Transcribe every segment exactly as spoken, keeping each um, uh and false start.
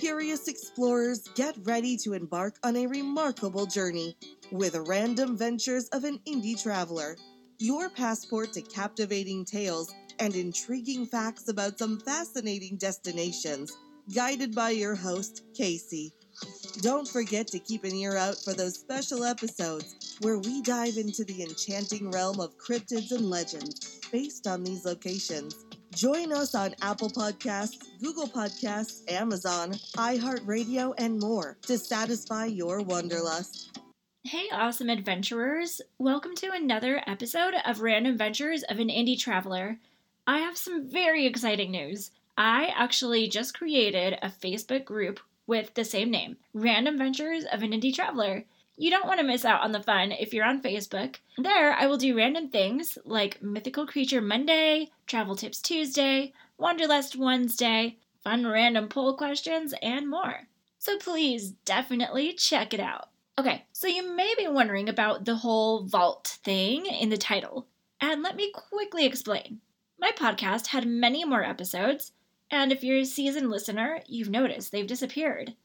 Curious explorers, get ready to embark on a remarkable journey with Random Ventures of an Indie Traveler, your passport to captivating tales and intriguing facts about some fascinating destinations, guided by your host, Casey. Don't forget to keep an ear out for those special episodes where we dive into the enchanting realm of cryptids and legends based on these locations. Join us on Apple Podcasts, Google Podcasts, Amazon, iHeartRadio, and more to satisfy your wanderlust. Hey, awesome adventurers! Welcome to another episode of Random Ventures of an Indie Traveler. I have some very exciting news. I actually just created a Facebook group with the same name, Random Ventures of an Indie Traveler. You don't want to miss out on the fun if you're on Facebook. There, I will do random things like Mythical Creature Monday, Travel Tips Tuesday, Wanderlust Wednesday, fun random poll questions, and more. So please definitely check it out. Okay, so you may be wondering about the whole vault thing in the title. And let me quickly explain. My podcast had many more episodes, and if you're a seasoned listener, you've noticed they've disappeared.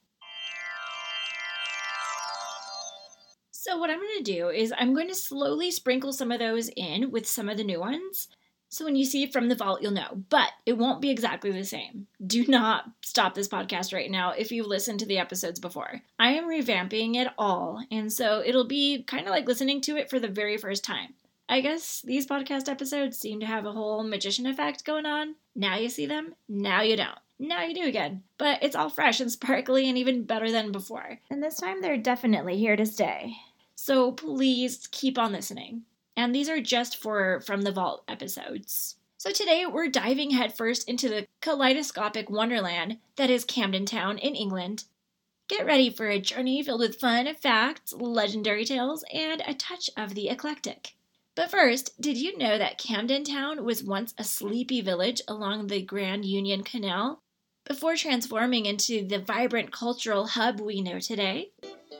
So what I'm going to do is I'm going to slowly sprinkle some of those in with some of the new ones. So when you see it from the vault, you'll know. But it won't be exactly the same. Do not stop this podcast right now if you've listened to the episodes before. I am revamping it all, and so it'll be kind of like listening to it for the very first time. I guess these podcast episodes seem to have a whole magician effect going on. Now you see them, now you don't. Now you do again. But it's all fresh and sparkly and even better than before. And this time they're definitely here to stay. So please keep on listening. And these are just for From the Vault episodes. So today we're diving headfirst into the kaleidoscopic wonderland that is Camden Town in England. Get ready for a journey filled with fun, facts, legendary tales, and a touch of the eclectic. But first, did you know that Camden Town was once a sleepy village along the Grand Union Canal before transforming into the vibrant cultural hub we know today?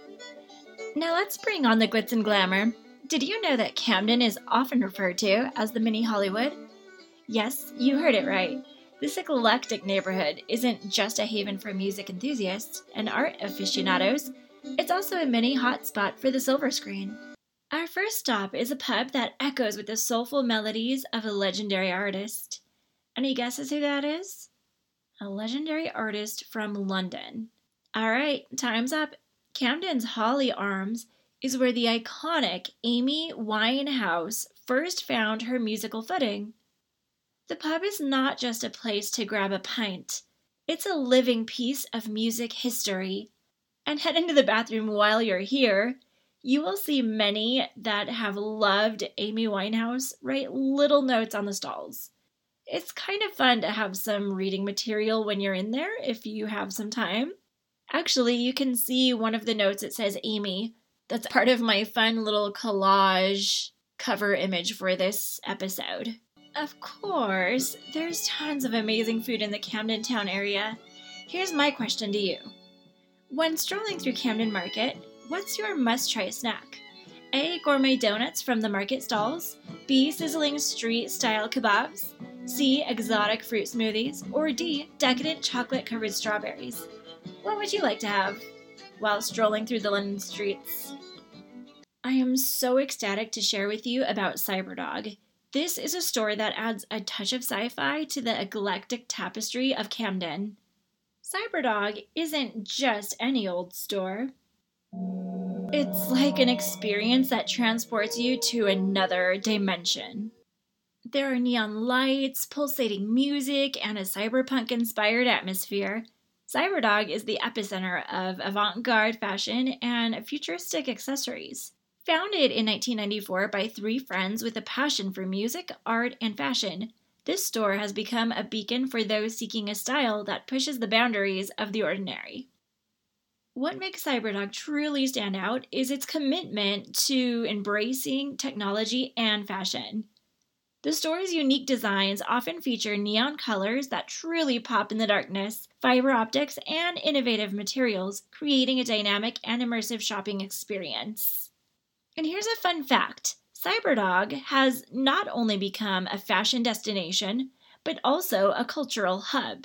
Now let's bring on the glitz and glamour. Did you know that Camden is often referred to as the mini Hollywood? Yes, you heard it right. This eclectic neighborhood isn't just a haven for music enthusiasts and art aficionados, it's also a mini hotspot for the silver screen. Our first stop is a pub that echoes with the soulful melodies of a legendary artist. Any guesses who that is? A legendary artist from London. All right, time's up. Camden's Holly Arms is where the iconic Amy Winehouse first found her musical footing. The pub is not just a place to grab a pint. It's a living piece of music history. And head into the bathroom while you're here. You will see many that have loved Amy Winehouse write little notes on the stalls. It's kind of fun to have some reading material when you're in there if you have some time. Actually, you can see one of the notes that says Amy. That's part of my fun little collage cover image for this episode. Of course, there's tons of amazing food in the Camden Town area. Here's my question to you. When strolling through Camden Market, what's your must-try snack? A. Gourmet donuts from the market stalls. B. Sizzling street-style kebabs. C. Exotic fruit smoothies. Or D. Decadent chocolate-covered strawberries. What would you like to have while strolling through the London streets? I am so ecstatic to share with you about Cyberdog. This is a store that adds a touch of sci-fi to the eclectic tapestry of Camden. Cyberdog isn't just any old store. It's like an experience that transports you to another dimension. There are neon lights, pulsating music, and a cyberpunk-inspired atmosphere. Cyberdog is the epicenter of avant-garde fashion and futuristic accessories. Founded in nineteen ninety-four by three friends with a passion for music, art, and fashion, this store has become a beacon for those seeking a style that pushes the boundaries of the ordinary. What makes Cyberdog truly stand out is its commitment to embracing technology and fashion. The store's unique designs often feature neon colors that truly pop in the darkness, fiber optics, and innovative materials, creating a dynamic and immersive shopping experience. And here's a fun fact. Cyberdog has not only become a fashion destination, but also a cultural hub.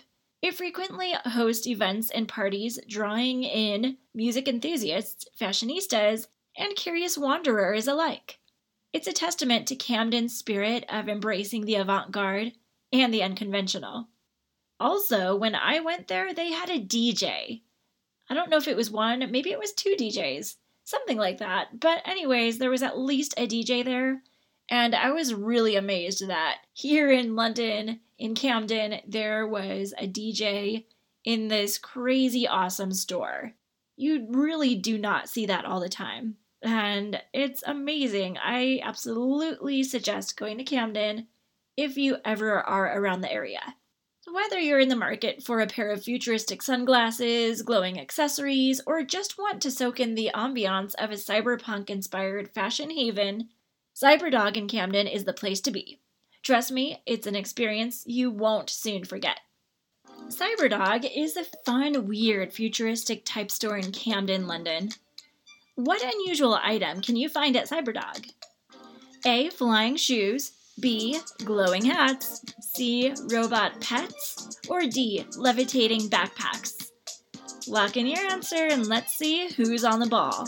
It frequently hosts events and parties drawing in music enthusiasts, fashionistas, and curious wanderers alike. It's a testament to Camden's spirit of embracing the avant-garde and the unconventional. Also, when I went there, they had a D J. I don't know if it was one, maybe it was two D Js, something like that. But anyways, there was at least a D J there, and I was really amazed that here in London, in Camden, there was a D J in this crazy awesome store. You really do not see that all the time, and it's amazing. I absolutely suggest going to Camden if you ever are around the area. Whether you're in the market for a pair of futuristic sunglasses, glowing accessories, or just want to soak in the ambiance of a cyberpunk-inspired fashion haven, Cyberdog in Camden is the place to be. Trust me, it's an experience you won't soon forget. Cyberdog is a fun, weird, futuristic type store in Camden, London. What unusual item can you find at Cyberdog? A. Flying shoes. B. Glowing hats. C. Robot pets. Or D. Levitating backpacks. Lock in your answer and let's see who's on the ball.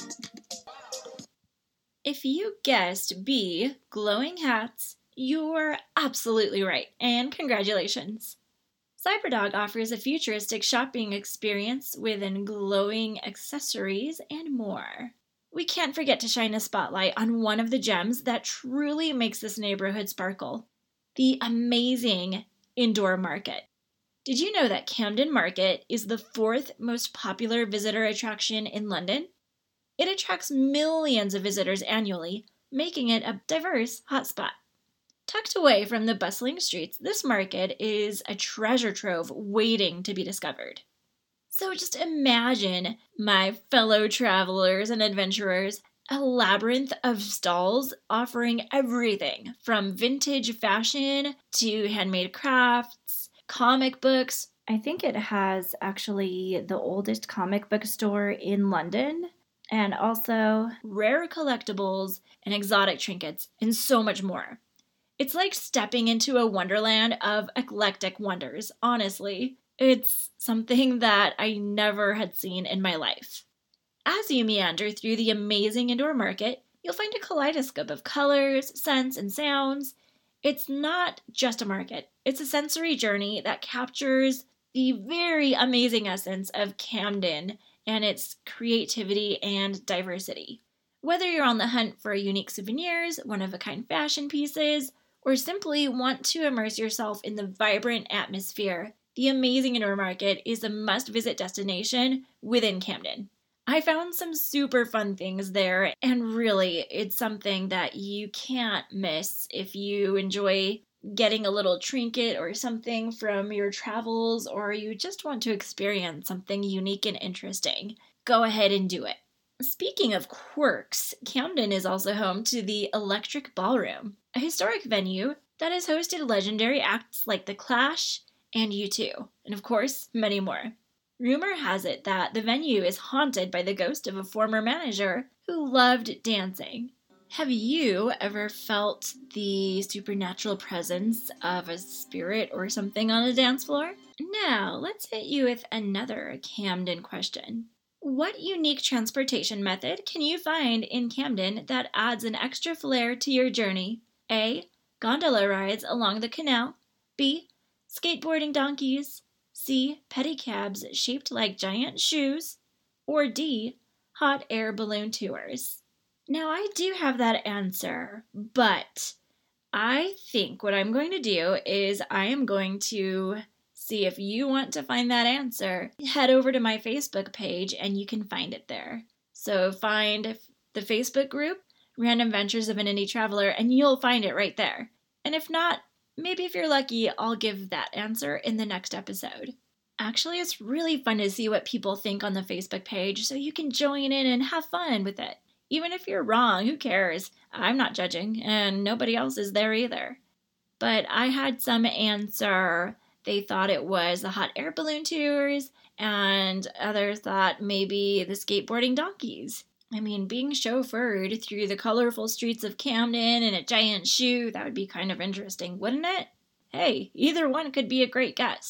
If you guessed B. Glowing hats, you're absolutely right, and congratulations. Cyberdog offers a futuristic shopping experience with glowing accessories and more. We can't forget to shine a spotlight on one of the gems that truly makes this neighborhood sparkle: the amazing indoor market. Did you know that Camden Market is the fourth most popular visitor attraction in London? It attracts millions of visitors annually, making it a diverse hotspot. Tucked away from the bustling streets, this market is a treasure trove waiting to be discovered. So just imagine, my fellow travelers and adventurers, a labyrinth of stalls offering everything from vintage fashion to handmade crafts, comic books. I think it has actually the oldest comic book store in London, and also rare collectibles and exotic trinkets, and so much more. It's like stepping into a wonderland of eclectic wonders, honestly. It's something that I never had seen in my life. As you meander through the amazing indoor market, you'll find a kaleidoscope of colors, scents, and sounds. It's not just a market. It's a sensory journey that captures the very amazing essence of Camden and its creativity and diversity. Whether you're on the hunt for unique souvenirs, one-of-a-kind fashion pieces, or simply want to immerse yourself in the vibrant atmosphere, the amazing indoor market is a must-visit destination within Camden. I found some super fun things there, and really, it's something that you can't miss if you enjoy getting a little trinket or something from your travels, or you just want to experience something unique and interesting. Go ahead and do it. Speaking of quirks, Camden is also home to the Electric Ballroom, a historic venue that has hosted legendary acts like The Clash and U two, and of course, many more. Rumor has it that the venue is haunted by the ghost of a former manager who loved dancing. Have you ever felt the supernatural presence of a spirit or something on a dance floor? Now, let's hit you with another Camden question. What unique transportation method can you find in Camden that adds an extra flair to your journey? A. Gondola rides along the canal. B. Skateboarding donkeys. C. Pedicabs shaped like giant shoes. Or D. Hot air balloon tours. Now, I do have that answer, but I think what I'm going to do is I am going to see if you want to find that answer. Head over to my Facebook page and you can find it there. So find the Facebook group, Random Ventures of an Indie Traveler, and you'll find it right there. And if not, maybe if you're lucky, I'll give that answer in the next episode. Actually, it's really fun to see what people think on the Facebook page, so you can join in and have fun with it. Even if you're wrong, who cares? I'm not judging, and nobody else is there either. But I had some answer. They thought it was the hot air balloon tours, and others thought maybe the skateboarding donkeys. I mean, being chauffeured through the colorful streets of Camden in a giant shoe, that would be kind of interesting, wouldn't it? Hey, either one could be a great guess.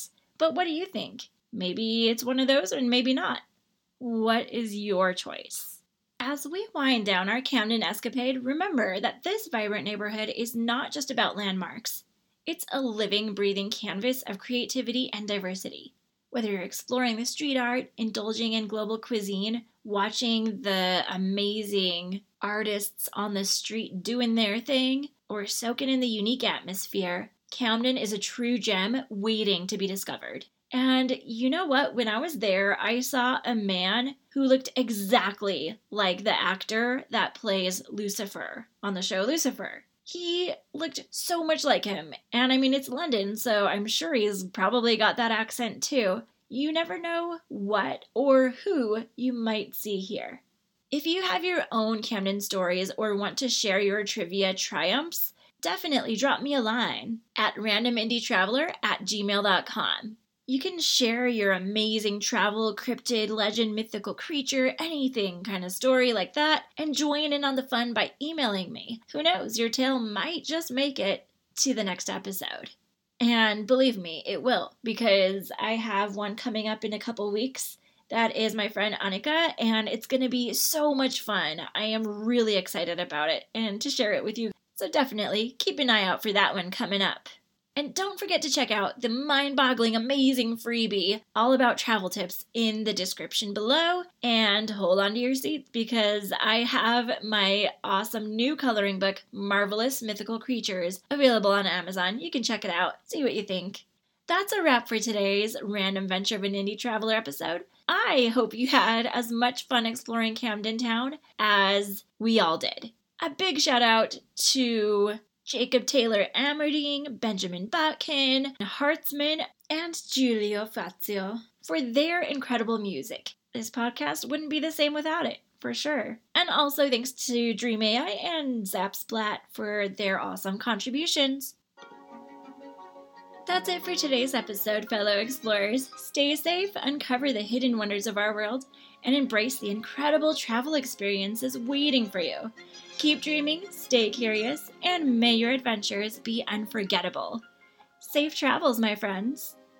But what do you think? Maybe it's one of those or maybe not. What is your choice? As we wind down our Camden escapade, remember that this vibrant neighborhood is not just about landmarks. It's a living, breathing canvas of creativity and diversity. Whether you're exploring the street art, indulging in global cuisine, watching the amazing artists on the street doing their thing, or soaking in the unique atmosphere, Camden is a true gem waiting to be discovered. And you know what? When I was there, I saw a man who looked exactly like the actor that plays Lucifer on the show Lucifer. He looked so much like him. And I mean, it's London, so I'm sure he's probably got that accent too. You never know what or who you might see here. If you have your own Camden stories or want to share your trivia triumphs, definitely drop me a line at randomindytraveler at gmail dot com. You can share your amazing travel, cryptid, legend, mythical creature, anything kind of story like that, and join in on the fun by emailing me. Who knows, your tale might just make it to the next episode. And believe me, it will, because I have one coming up in a couple weeks. That is my friend Annika, and it's going to be so much fun. I am really excited about it and to share it with you. So definitely keep an eye out for that one coming up. And don't forget to check out the mind-boggling, amazing freebie all about travel tips in the description below. And hold on to your seats because I have my awesome new coloring book, Marvelous Mythical Creatures, available on Amazon. You can check it out, see what you think. That's a wrap for today's Random Venture of an Indie Traveler episode. I hope you had as much fun exploring Camden Town as we all did. A big shout out to Jacob Taylor Amerding, Benjamin Botkin, Hartzman, and Giulio Fazio for their incredible music. This podcast wouldn't be the same without it, for sure. And also thanks to Dream A I and Zapsplat for their awesome contributions. That's it for today's episode, fellow explorers. Stay safe, uncover the hidden wonders of our world, and embrace the incredible travel experiences waiting for you. Keep dreaming, stay curious, and may your adventures be unforgettable. Safe travels, my friends.